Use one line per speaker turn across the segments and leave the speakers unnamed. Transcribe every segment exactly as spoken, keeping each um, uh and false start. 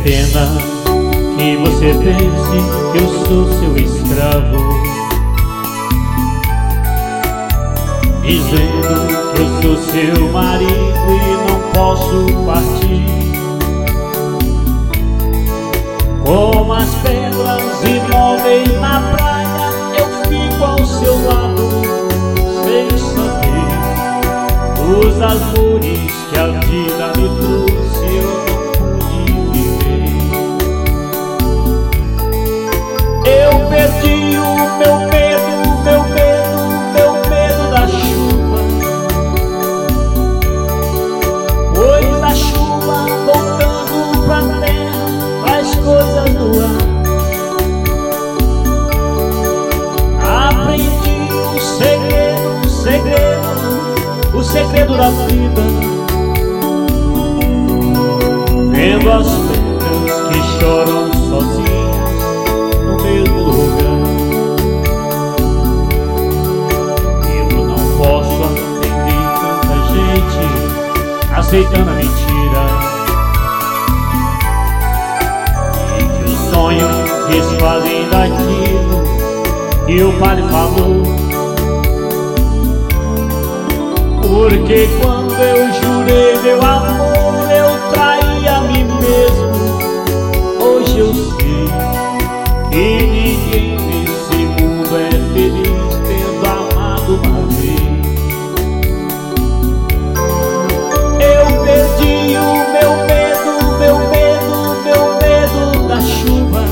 pena que você pense que eu sou seu escravo, dizendo que eu sou seu marido e não posso partir. Como as pedras imóveis na praia, eu fico ao seu lado, sem saber os amores que a vida me trouxe, eu não pude viver. Eu perdi o meu medo, meu medo, meu medo da chuva, pois a chuva voltando pra terra faz coisas no ar. Aprendi o segredo, o segredo, o segredo da vida, vendo as pedras que choram sozinhas no mesmo lugar. Eu não posso atender tanta gente aceitando a mentira, e que os sonhos desfazem daquilo que o padre falou. Porque quando eu jurei meu amor, eu traí a mim mesmo. Hoje eu sei que ninguém nesse mundo é feliz tendo amado uma vez. Eu perdi o meu medo, meu medo, meu medo da chuva,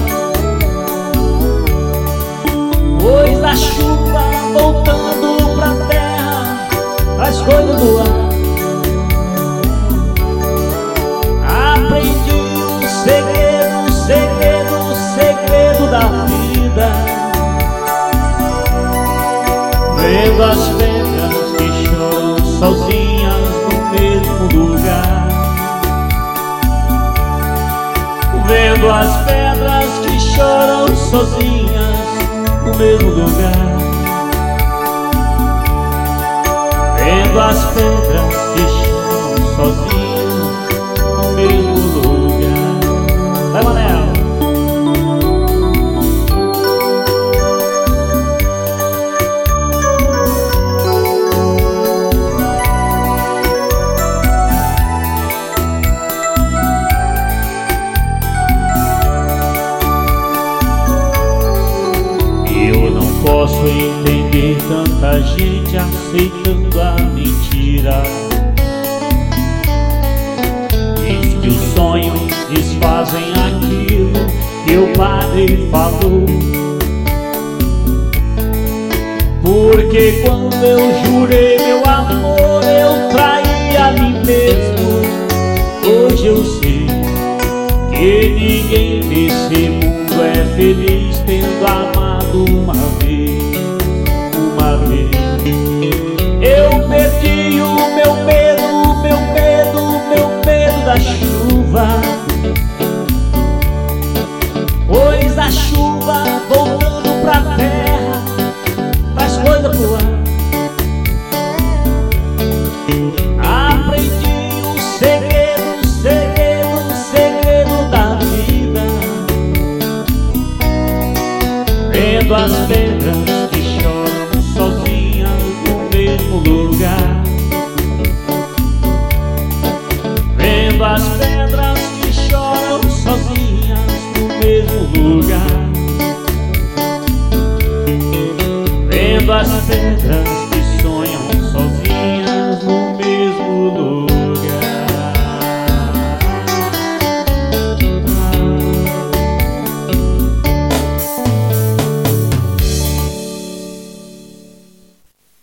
pois a chuva voltando pra terra faz coisas do ar. Aprendi o segredo, o segredo, o segredo da vida, vendo as pedras que choram sozinhas no mesmo lugar. Vendo as pedras que choram sozinhas no mesmo lugar. Vendo as pedras que choram sozinhas no mesmo lugar. Vai, Manel! Eu não posso entender tanta gente aceitando a mentira. Diz que os sonhos desfazem aquilo que o padre falou. Porque quando eu jurei meu amor, eu traí a mim mesmo. Hoje eu sei que ninguém nesse mundo é feliz tendo amado uma vez, uma vez. Eu perdi o meu medo, meu medo, meu medo da chuva, pois a chuva voltando pra terra faz coisa pro ar.